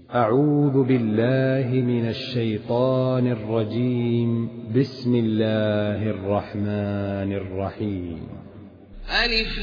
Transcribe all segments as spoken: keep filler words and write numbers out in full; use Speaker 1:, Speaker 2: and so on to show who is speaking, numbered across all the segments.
Speaker 1: أعوذ بالله من الشيطان الرجيم. بسم الله الرحمن الرحيم.
Speaker 2: ألف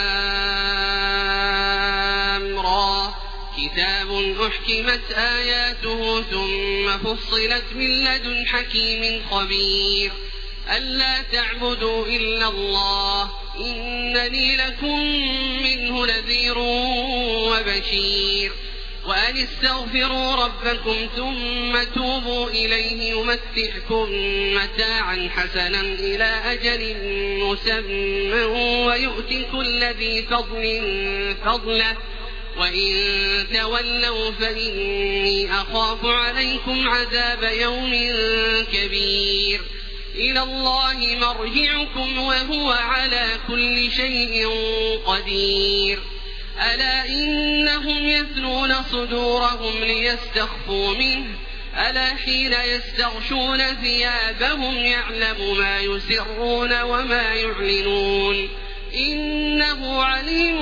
Speaker 2: لام را كتاب أحكمت آياته ثم فصلت من لدن حكيم خبير ألا تعبدوا إلا الله إنني لكم منه نذير وبشير وأن استغفروا ربكم ثم توبوا إليه يمتعكم متاعا حسنا إلى أجل مسمى ويؤتي كل ذي فضل فضله وإن تولوا فإني أخاف عليكم عذاب يوم كبير إلى الله مرجعكم وهو على كل شيء قدير ألا إنهم يثنون صدورهم ليستخفوا منه ألا حين يستغشون ثيابهم يعلم ما يسرون وما يعلنون إنه عليم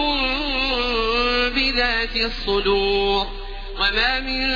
Speaker 2: بذات الصدور وما من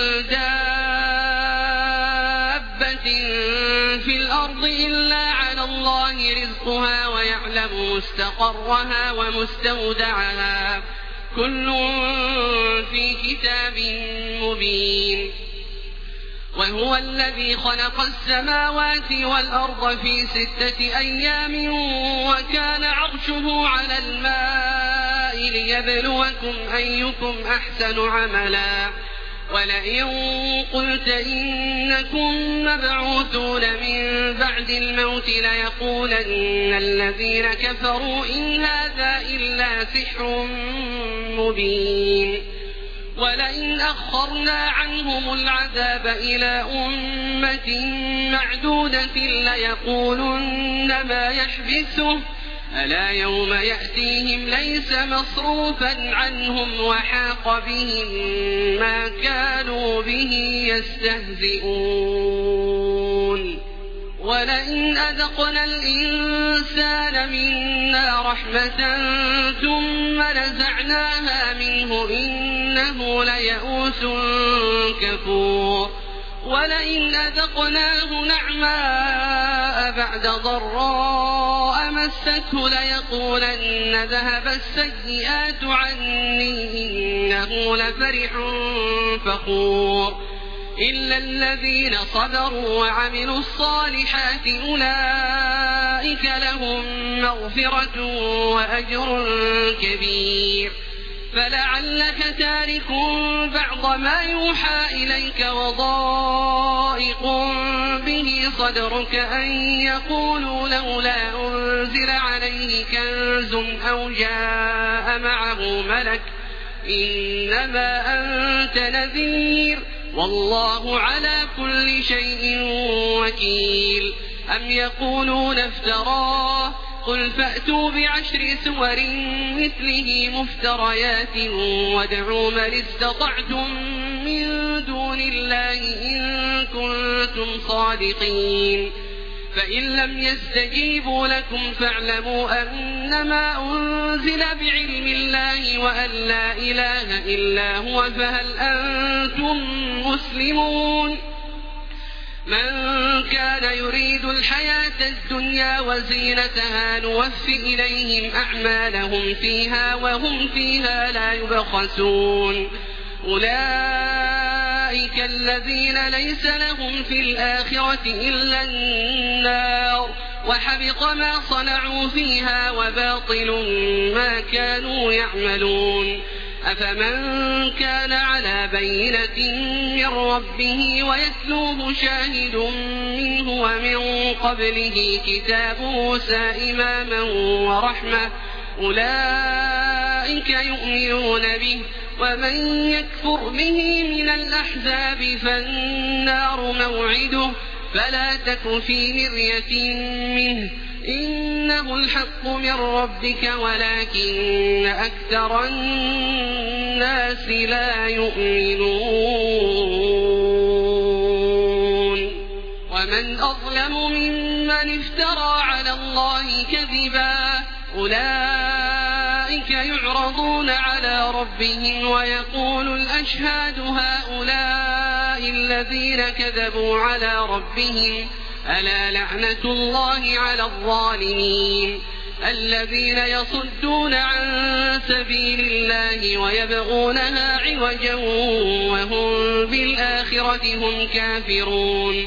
Speaker 2: دابة في الأرض إلا على الله رزقها ويعلم مستقرها ومستودعها كل في كتاب مبين وهو الذي خلق السماوات والأرض في ستة أيام وكان عرشه على الماء ليبلوكم أيكم أحسن عملا ولئن قلت إنكم مبعوثون من بعد الموت ليقولن الذين كفروا إن هذا إلا سحر مبين ولئن أخرنا عنهم العذاب إلى أمة معدودة ليقولن ما يحبسه ألا يوم يأتيهم ليس مصروفا عنهم وحاق بهم ما كانوا به يستهزئون ولئن أذقنا الإنسان منا رحمة ثم نزعناها منه إنه ليئوس كفور ولئن أذقناه نعماء بعد ضراء مسته ليقولن ذهب السيئات عني إنه لفرح فخور إلا الذين صبروا وعملوا الصالحات أولئك لهم مغفرة وأجر كبير فلعلك تارك بعض ما يوحى إليك وضائق به صدرك أن يقولوا لولا أنزل عليه كنز أو جاء معه ملك إنما أنت نذير والله على كل شيء وكيل أم يقولون افتراه قل فأتوا بعشر سور مثله مفتريات وادعوا من استطعتم من دون الله إن كنتم صادقين فإن لم يستجيبوا لكم فاعلموا أنما أنزل بعلم الله وأن لا إله إلا هو فهل أنتم مسلمون من كان يريد الحياة الدنيا وزينتها نوف إليهم أعمالهم فيها وهم فيها لا يبخسون أولئك الذين ليس لهم في الآخرة إلا النار وحبط ما صنعوا فيها وباطل ما كانوا يعملون أفمن كان على بينة من ربه ويتلوه شاهد منه ومن قبله كتاب موسى إماما ورحمة أولئك يؤمنون به ومن يكفر به من الأحزاب فالنار موعده فلا تك في مرية منه إنه الحق من ربك ولكن أكثر الناس لا يؤمنون ومن أظلم ممن افترى على الله كذبا أولئك يعرضون على ربهم ويقول الأشهاد هؤلاء الذين كذبوا على ربهم ألا لعنة الله على الظالمين الذين يصدون عن سبيل الله ويبغونها عوجا وهم بالآخرة هم كافرون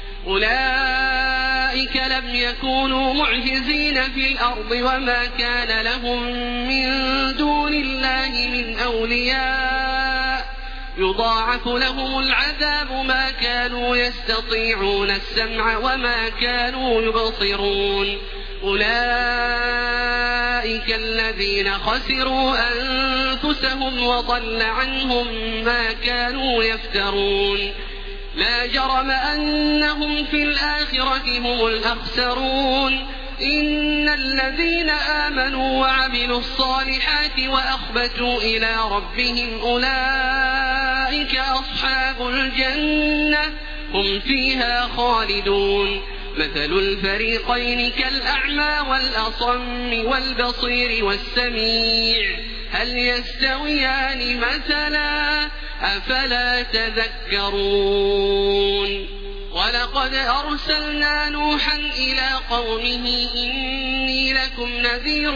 Speaker 2: أولئك لم يكونوا معجزين في الأرض وما كان لهم من دون الله من أولياء يضاعف لهم العذاب ما كانوا يستطيعون السمع وما كانوا يبصرون أولئك الذين خسروا أنفسهم وضل عنهم ما كانوا يفترون لا جرم أنهم في الآخرة هم الأخسرون إن الذين آمنوا وعملوا الصالحات وأخبتوا إلى ربهم أولئك أصحاب الجنة هم فيها خالدون مثل الفريقين كالأعمى والأصم والبصير والسميع هل يستويان مثلا أفلا تذكرون ولقد أرسلنا نوحا إلى قومه إني لكم نذير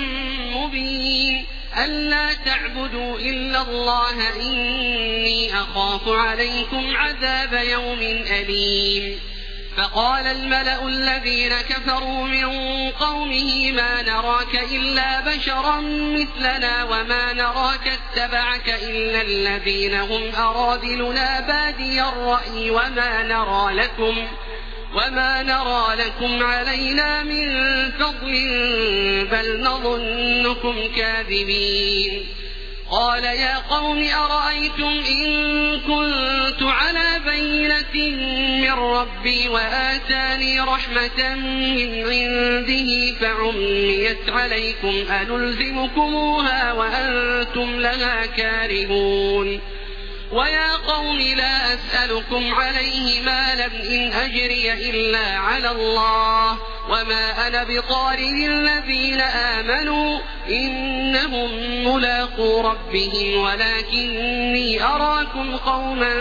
Speaker 2: مبين ألا تعبدوا إلا الله إني أخاف عليكم عذاب يوم أليم فقال الملأ الذين كفروا من قومه ما نراك إلا بشرا مثلنا وما نراك اتبعك إلا الذين هم أراذلنا بادي الرأي وما نرى لكم وما نرى لكم علينا من فضل بل نظنكم كاذبين قال يا قوم أرأيتم إن كنت على بينة من ربي وآتاني رحمة من عنده فعميت عليكم أنلزمكموها وأنتم لها كارهون ويا قوم لا أسألكم عليه مالا إن أجري إلا على الله وما أنا بطارد الذين آمنوا إنهم ملاقو ربهم ولكني أراكم قوما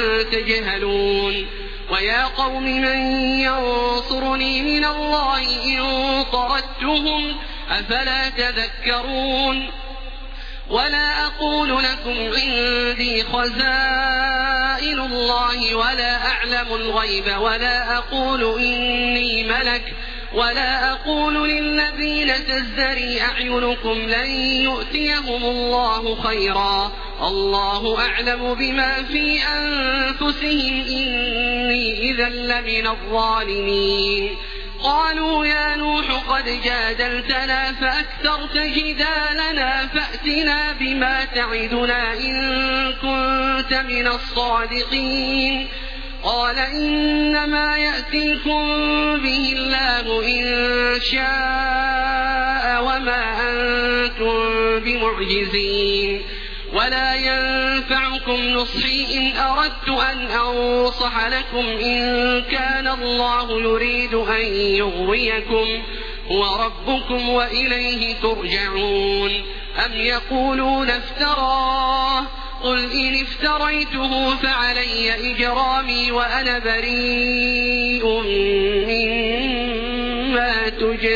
Speaker 2: تجهلون ويا قوم من ينصرني من الله إن طردتهم أفلا تذكرون ولا أقول لكم عندي خزائن الله ولا أعلم الغيب ولا أقول إني ملك ولا أقول للذين تزدري أعينكم لن يؤتيهم الله خيرا الله أعلم بما في أنفسهم إني إذا لمن الظالمين قالوا يا نوح قد جادلتنا فأكثرت جدالنا فأتنا بما تعدنا إن كنت من الصادقين قال إنما يأتيكم به الله إن شاء وما أنتم بمعجزين ولا ينفعكم نصحي إن أردت أن أنصح لكم إن كان الله يريد أن يغويكم هو ربكم وإليه ترجعون أم يقولون افتراه قل إن افتريته فعلي إجرامي وأنا بريء مما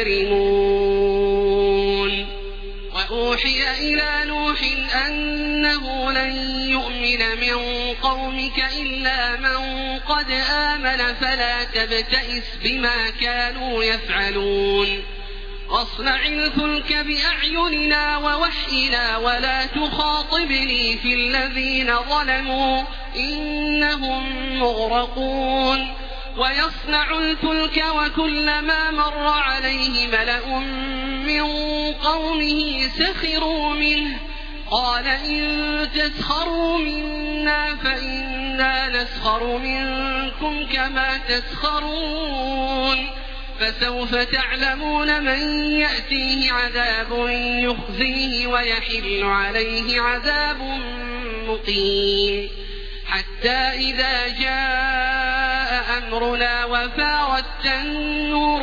Speaker 2: تجرمون وأوحي إلى نوح أنه لن يؤمن من قومك إلا من قد آمن فلا تبتئس بما كانوا يفعلون واصنع الفلك بأعيننا ووحينا ولا تخاطبني في الذين ظلموا إنهم مغرقون ويصنع الفلك وكلما مر عليه ملأ من قومه سخروا منه قال إن تسخروا منا فإنا نسخر منكم كما تسخرون فسوف تعلمون من يأتيه عذاب يخزيه ويحل عليه عذاب مقيم حتى إذا جاء أمرنا وفارت النور قل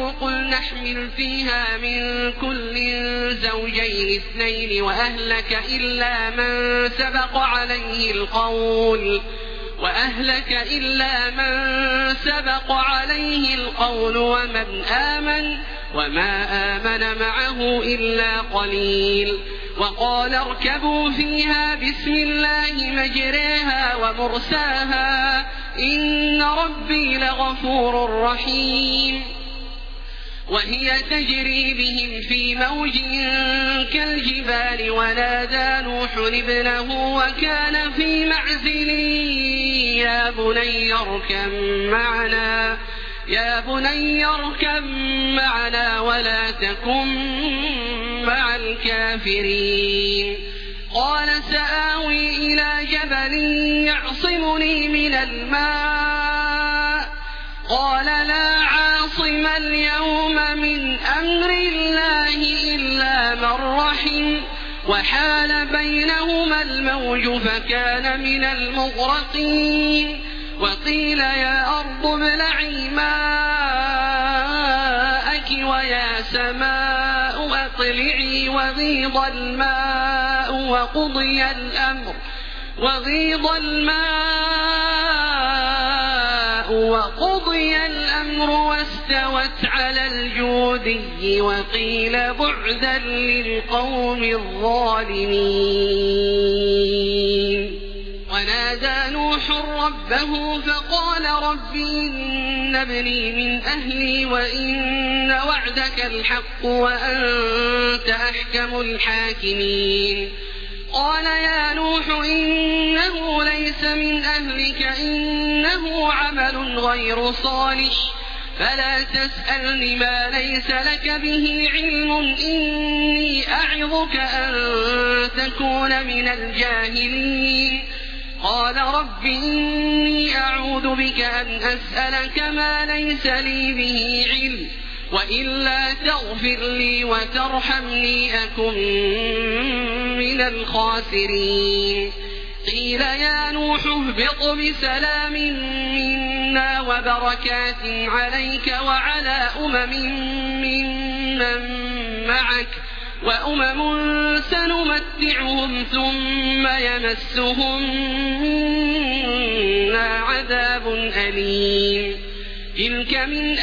Speaker 2: ولنحمل فيها من كل زوجين اثنين وأهلك إلا من سبق عليه القول وأهلك إلا من سبق عليه القول ومن آمن وما آمن معه إلا قليل. وقال اركبوا فيها بسم الله مجريها ومرساها إن ربي لغفور رحيم. وهي تجري بهم في موج كالجبال ونادى نوح ابنه وكان في معزل يا بني اركب معنا يا بني اركب معنا ولا تكن مع الكافرين. قال سآوي إلى جبل يعصمني من الماء قال لا عاصم اليوم من أمر الله إلا من رحم وحال بينهما الموج فكان من المغرقين. وقيل يا أرض ابلعي ماءك ويا سماء أقلعي وغيض الماء وقضي الأمر وغيض الماء وقضي الأمر واستوت على الجودي وقيل بعدا للقوم الظالمين. ونادى نوح ربه فقال رب إن ابني من أهلي وإن وعدك الحق وأنت أحكم الحاكمين. قال يا نوح إنه ليس من أهلك إنه عمل غير صالح فلا تسألني ما ليس لك به علم إني أعظك أن تكون من الجاهلين. قال رب إني أعوذ بك أن أسألك ما ليس لي به علم وإلا تغفر لي وترحمني أكن من الخاسرين. قيل يا نوح اهبط بسلام منا وبركات عليك وعلى أمم ممن معك وأمم سنمتعهم ثم يمسهم منا عذاب أليم. تلك من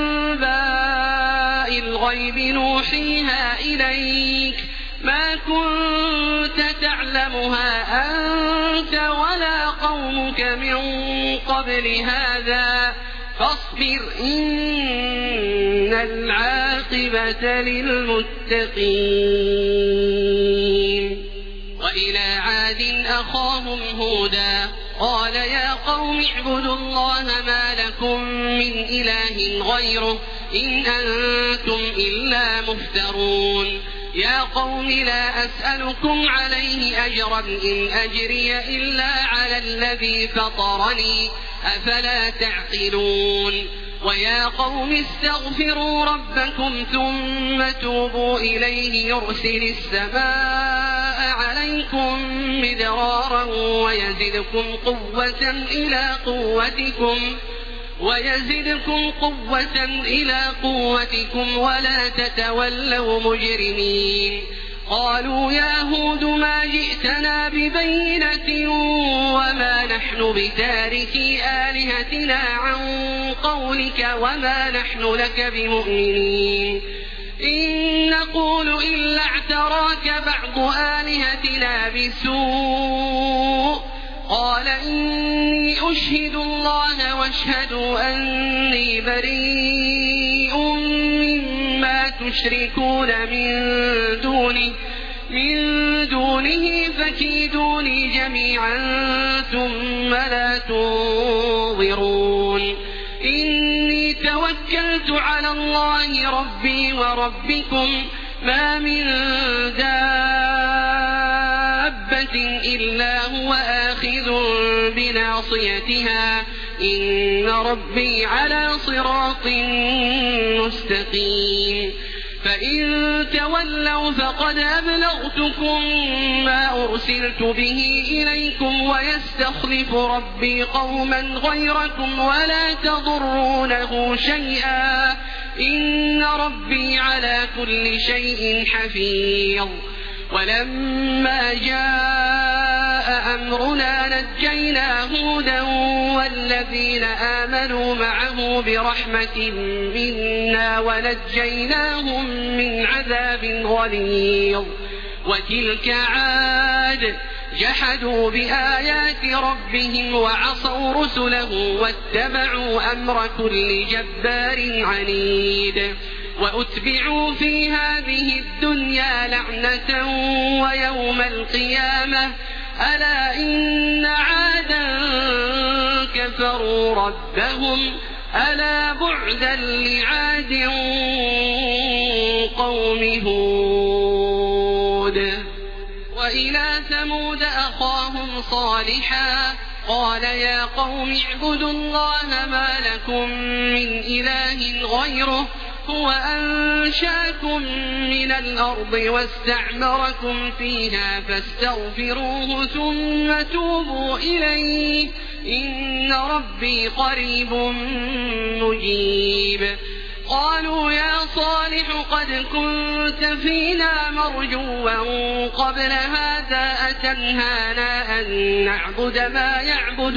Speaker 2: أنباء الغيب نوحيها إليك ما كنت تعلمها أنت ولا قومك من قبل هذا فاصبر إن العاقبة للمتقين. وإلى عاد أخاهم هودا قال يا قوم اعبدوا الله ما لكم من إله غيره إن أنتم إلا مفترون. يا قوم لا أسألكم عليه أجرا إن أجري إلا على الذي فطرني أفلا تعقلون. ويا قوم استغفروا ربكم ثم توبوا إليه يرسل السماء عليكم مدرارا ويزدكم قوة إلى قوتكم ويزدكم قوة إلى قوتكم ولا تتولوا مجرمين. قالوا يا هود ما جئتنا ببينة وما نحن بتاركي آلهتنا عن قولك وما نحن لك بمؤمنين إن نقول إلا اعتراك بعض آلهتنا بسوء. قال إني أشهد الله واشهدوا أني بريء مما تشركون من دونه من دونه فكيدوني جميعا ثم لا تنظرون. إني توكلت على الله ربي وربكم ما من دابة إلا هو آخذ بناصيتها إن ربي على صراط مستقيم. فإن تولوا فقد أبلغتكم ما أرسلت به إليكم ويستخلف ربي قوما غيركم ولا تضرونه شيئا إن ربي على كل شيء حفيظ. ولما جاء أمرنا نجينا هودا والذين آمنوا معه برحمة منا ونجيناهم من عذاب غليظ. وتلك عاد جحدوا بآيات ربهم وعصوا رسله واتبعوا أمر كل جبار عنيد. وأتبعوا في هذه الدنيا لعنة ويوم القيامة ألا إن عادا كفروا ربهم ألا بعدا لعاد قوم هود. وإلى ثمود أخاهم صالحا قال يا قوم اعبدوا الله ما لكم من إله غيره هو أنشاكم من الأرض واستعمركم فيها فاستغفروه ثم توبوا إليه إن ربي قريب مجيب. قالوا يا صالح قد كنت فينا مرجوا قبل هذا أتنهانا أن نعبد ما يعبد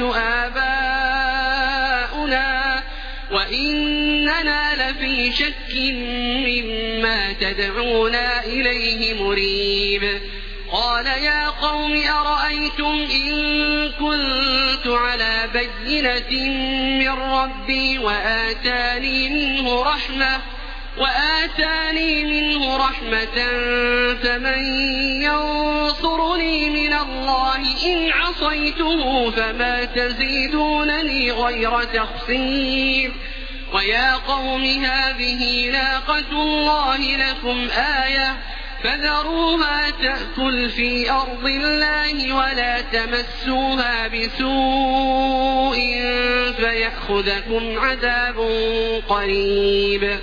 Speaker 2: آباؤنا وإننا لفي شك مما تدعونا إليه مريب. قال يا قوم أرأيتم إن كنت على بينة من ربي وآتاني منه رحمة وآتاني منه رحمة فمن ينصرني من الله إن عصيته فما تزيدونني غير تخسير. ويا قوم هذه ناقة الله لكم آية فذروها تأكل في أرض الله ولا تمسوها بسوء فيأخذكم عذاب قريب.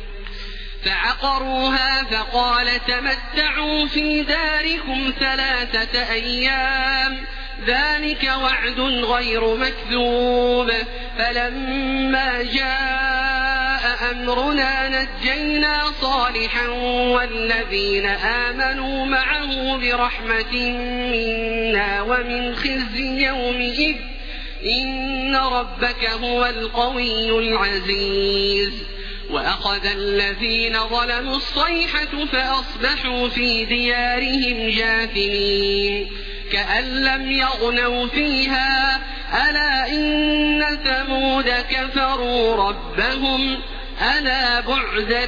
Speaker 2: فعقروها فقال تمتعوا في داركم ثلاثة أيام ذلك وعد غير مكذوب. فلما جاء أمرنا نجينا صالحا والذين آمنوا معه برحمة منا ومن خزي يومئذ إن ربك هو القوي العزيز. وأخذ الذين ظلموا الصيحة فأصبحوا في ديارهم جاثمين كأن لم يغنوا فيها ألا إن ثمود كفروا ربهم ألا بعدا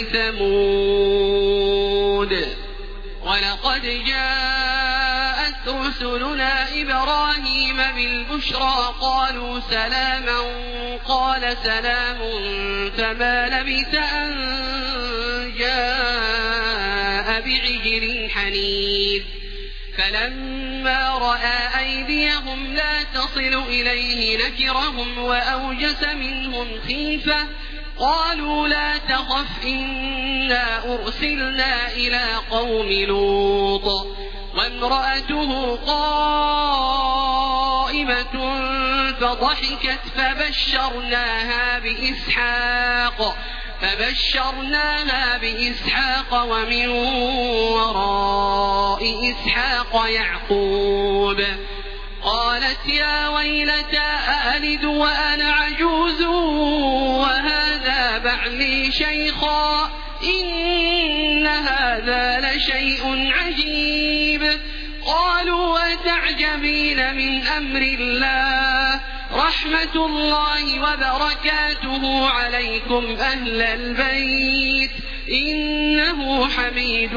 Speaker 2: لثمود. ولقد جاءت رسلنا إبراهيم بالبشرى قالوا سلاما قال سلام فما لبث أن جاء بعجل حنيذ. فلما رأى أيديهم لا تصل إليه نكرهم وأوجس منهم خيفة قالوا لا تخف إنا أرسلنا إلى قوم لوط وامرأته قائمة فضحكت فبشرناها بإسحاق فبشرناها بإسحاق ومن وراء إسحاق يعقوب. قالت يا ويلتى أألد وأنا عجوز وهذا بعلي شيخا إن هذا لشيء عجيب. قالوا أتعجبين من أمر الله رحمة الله وبركاته عليكم أهل البيت إنه حميد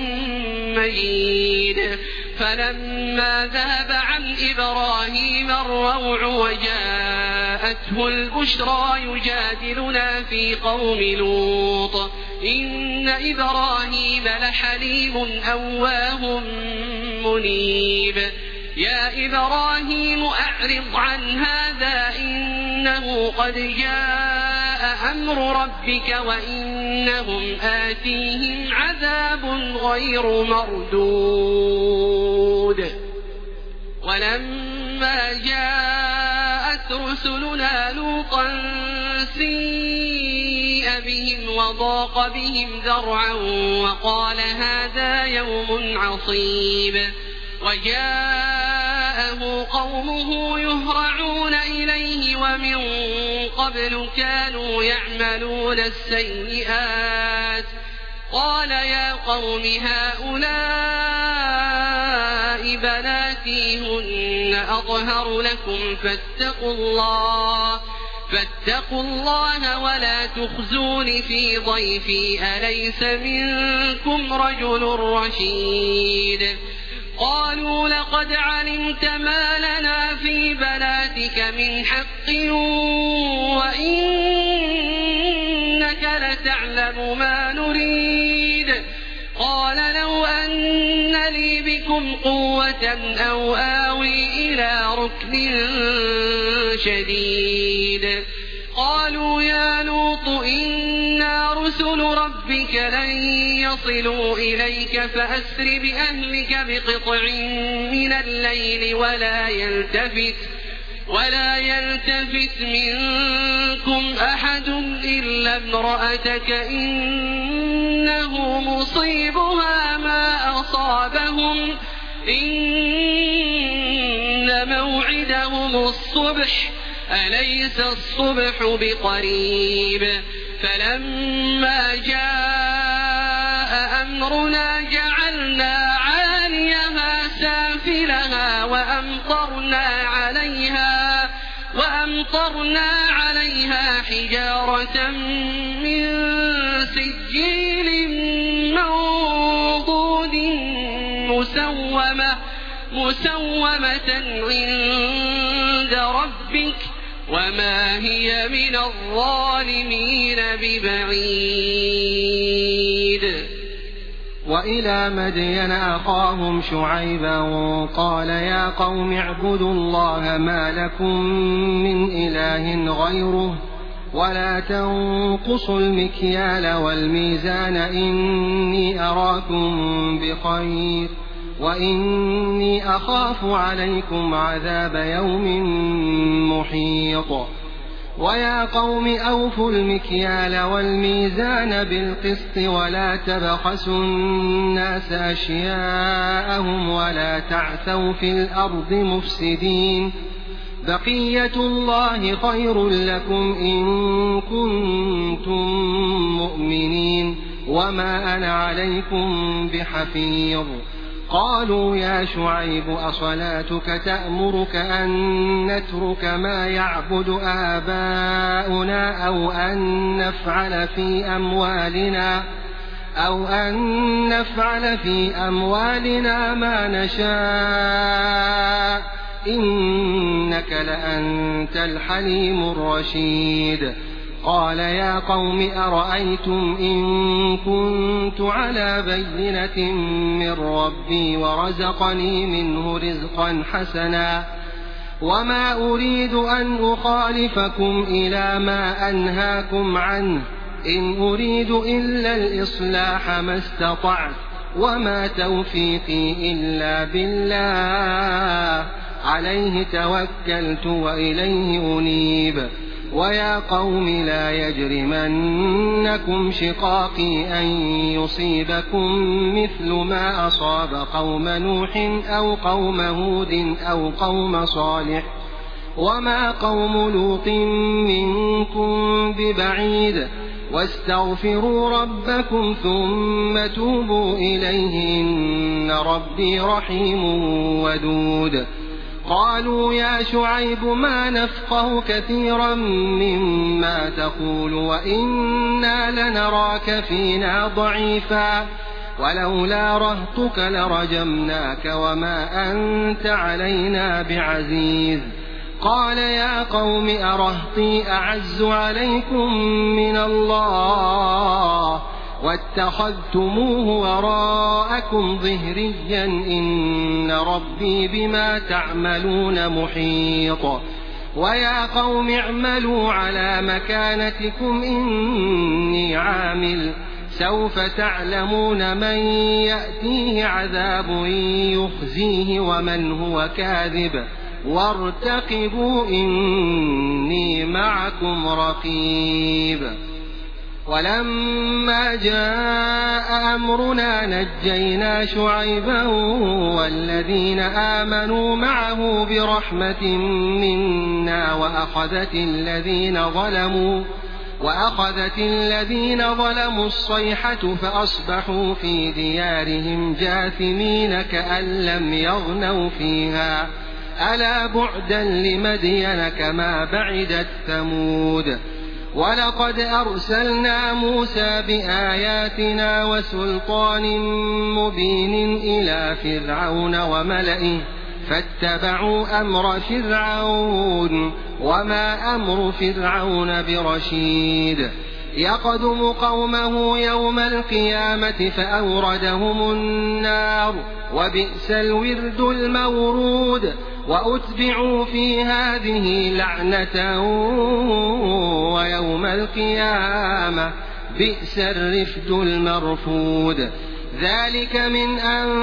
Speaker 2: مجيد. فلما ذهب عن إبراهيم الروع وجاءته البشرى يجادلنا في قوم لوط إن إبراهيم لحليم أواه منيب. يا إبراهيم أعرض عن هذا إنه قد جاء جاء أمر ربك وإنهم آتيهم عذاب غير مردود ولما جاءت رسلنا لوطا سيء بهم وضاق بهم ذرعا وقال هذا يوم عصيب وجاءه قومه يهرعون إليه ومن قبل كانوا يعملون السيئات قال يا قوم هؤلاء بناتي هن أطهر لكم فاتقوا الله فاتقوا الله ولا تخزون في ضيفي أليس منكم رجل رشيد قالوا لقد علمت ما لنا في بناتك من حق وإنك لتعلم ما نريد قال لو أن لي بكم قوة أو آوي إلى ركن شديد قالوا يا لوط إنا رسل ربك لن يصلوا إليك فأسر بأهلك بقطع من الليل ولا يلتفت ولا يلتفت منكم أحد إلا امرأتك إنه مصيبها ما أصابهم إن موعدهم الصبح أليس الصبح بقريب فلما جاء أمرنا جعلنا عاليها سافلها وأمطرنا عليها وأمطرنا عليها حجارة من سجيل منضود مسومة مسومة عند ربك وما هي من الظالمين ببعيد.
Speaker 3: وإلى مدين أخاهم شعيبا قال يا قوم اعبدوا الله ما لكم من إله غيره ولا تنقصوا المكيال والميزان إني أراكم بخير وإني أخاف عليكم عذاب يوم محيط. ويا قوم أوفوا المكيال والميزان بالقسط ولا تبخسوا الناس أشياءهم ولا تعثوا في الأرض مفسدين بقية الله خير لكم إن كنتم مؤمنين وما أنا عليكم بحفيظ. قالوا يا شعيب أصلاتك تأمرك أن نترك ما يعبد آباؤنا أو أن نفعل في أموالنا أو أن نفعل في أموالنا ما نشاء إنك لأنت الحليم الرشيد. قال يا قوم أرأيتم إن كنت على بينة من ربي ورزقني منه رزقا حسنا وما أريد أن أخالفكم إلى ما أنهاكم عنه إن أريد إلا الإصلاح ما استطعت وما توفيقي إلا بالله عليه توكلت وإليه أنيب. ويا قوم لا يجرمنكم شقاقي أن يصيبكم مثل ما أصاب قوم نوح أو قوم هود أو قوم صالح وما قوم لوط منكم ببعيد واستغفروا ربكم ثم توبوا إليه إن ربي رحيم ودود. قالوا يا شعيب ما نفقه كثيرا مما تقول وإنا لنراك فينا ضعيفا ولولا رهطك لرجمناك وما أنت علينا بعزيز. قال يا قوم أرهطي أعز عليكم من الله واتخذتموه وراءكم ظهريا إن ربي بما تعملون محيط. ويا قوم اعملوا على مكانتكم إني عامل سوف تعلمون من يأتيه عذاب يخزيه ومن هو كاذب وارتقبوا إني معكم رقيب. ولما جاء أمرنا نجينا شعيبا والذين آمنوا معه برحمة منا وأخذت الذين ظلموا وأخذت الذين ظلموا الصيحة فأصبحوا في ديارهم جاثمين كأن لم يغنوا فيها ألا بعدا لمدين كما بعدت ثمود. ولقد أرسلنا موسى بآياتنا وسلطان مبين إلى فرعون وملئه فاتبعوا أمر فرعون وما أمر فرعون برشيد. يقدم قومه يوم القيامة فأوردهم النار وبئس الورد المورود وأتبعوا في هذه لعنة ويوم القيامة بئس الرفد المرفود. ذلك من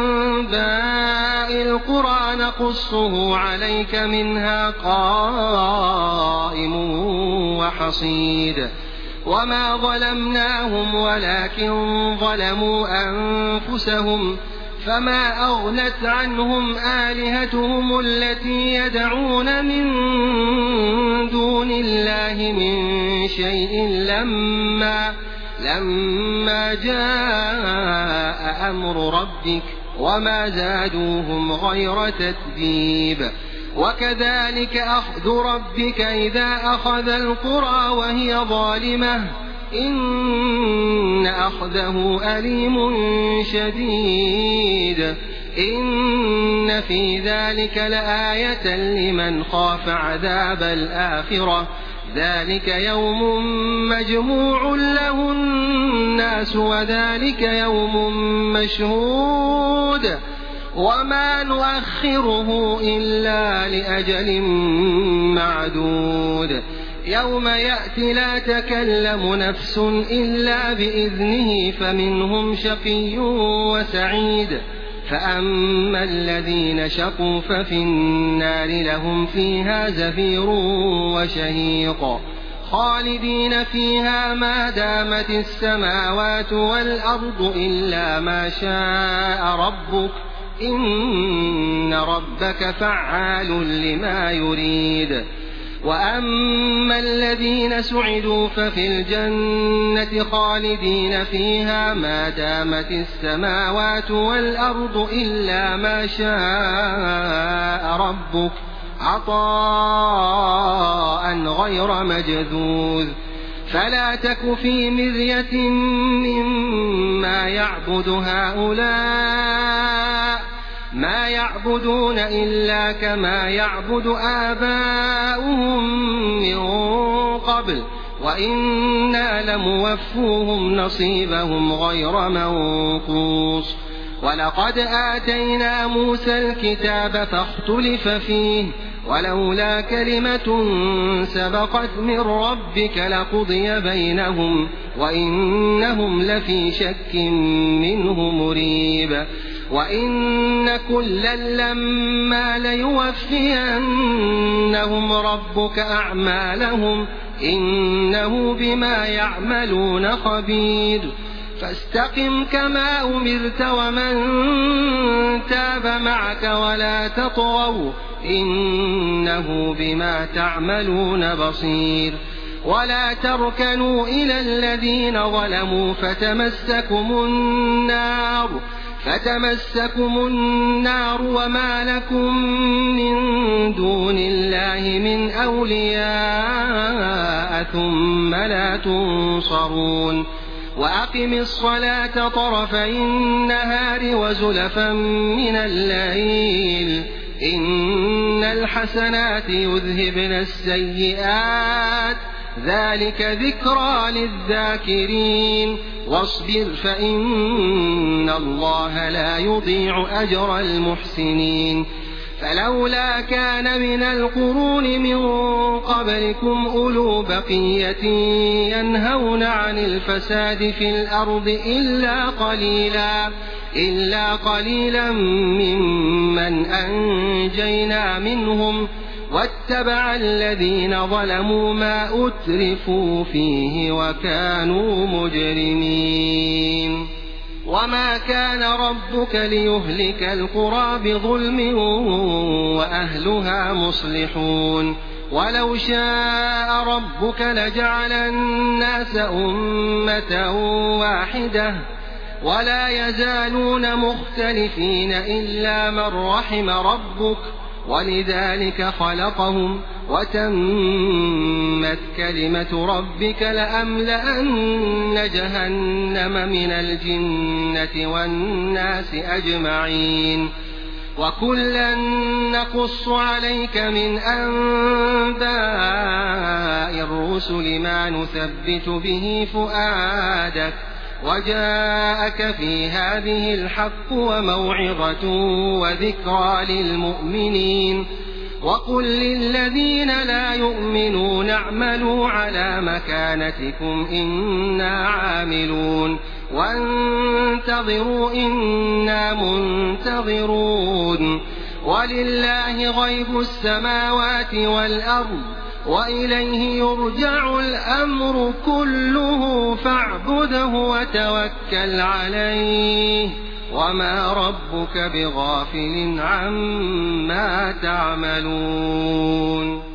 Speaker 3: أنباء القرى نقصه عليك منها قائم وحصيد. وما ظلمناهم ولكن ظلموا أنفسهم فما أغنت عنهم آلهتهم التي يدعون من دون الله من شيء لما لما جاء أمر ربك وما زادوهم غير تتبيب. وكذلك أخذ ربك إذا أخذ القرى وهي ظالمة إن أخذه أليم شديد. إن في ذلك لآية لمن خاف عذاب الآخرة ذلك يوم مجموع له الناس وذلك يوم مشهود وما نؤخره إلا لأجل معدود. يوم يأتي لا تكلم نفس إلا بإذنه فمنهم شقي وسعيد. فأما الذين شقوا ففي النار لهم فيها زفير وشهيق خالدين فيها ما دامت السماوات والأرض إلا ما شاء ربك إن ربك فعال لما يريد. وأما الذين سعدوا ففي الجنة خالدين فيها ما دامت السماوات والأرض إلا ما شاء ربك عطاء غير مجذوذ. فلا تك في مرية مما يعبد هؤلاء ما يعبدون إلا كما يعبد آباؤهم من قبل وإنا لموفوهم نصيبهم غير منقوص. ولقد آتينا موسى الكتاب فاختلف فيه ولولا كلمة سبقت من ربك لقضي بينهم وإنهم لفي شك منه مريب. وإن كلا لما ليوفينهم ربك أعمالهم إنه بما يعملون خبير. فاستقم كما أمرت ومن تاب معك ولا تطغوا إنه بما تعملون بصير. ولا تركنوا إلى الذين ظلموا فتمسكم النار فتمسكم النار وما لكم من دون الله من أولياء ثم لا تنصرون. وأقم الصلاة طرفي النهار وزلفا من الليل إن الحسنات يذهبن السيئات ذلك ذكرى للذاكرين. واصبر فإن الله لا يضيع أجر المحسنين. فلولا كان من القرون من قبلكم أولو بقية ينهون عن الفساد في الأرض إلا قليلا إلا قليلا ممن أنجينا منهم واتبع الذين ظلموا ما أترفوا فيه وكانوا مجرمين وما كان ربك ليهلك القرى بظلم وأهلها مصلحون ولو شاء ربك لجعل الناس أمة واحدة ولا يزالون مختلفين إلا من رحم ربك ولذلك خلقهم وتمت كلمة ربك لأملأن جهنم من الجنة والناس أجمعين وكلا نقص عليك من أنباء الرسل ما نثبت به فؤادك وجاءك في هذه الحق وموعظة وذكرى للمؤمنين وقل للذين لا يؤمنون اعملوا على مكانتكم إنا عاملون وانتظروا إنا منتظرون ولله غيب السماوات والأرض وإليه يرجع الأمر كله فاعبده وتوكل عليه وما ربك بغافل عما تعملون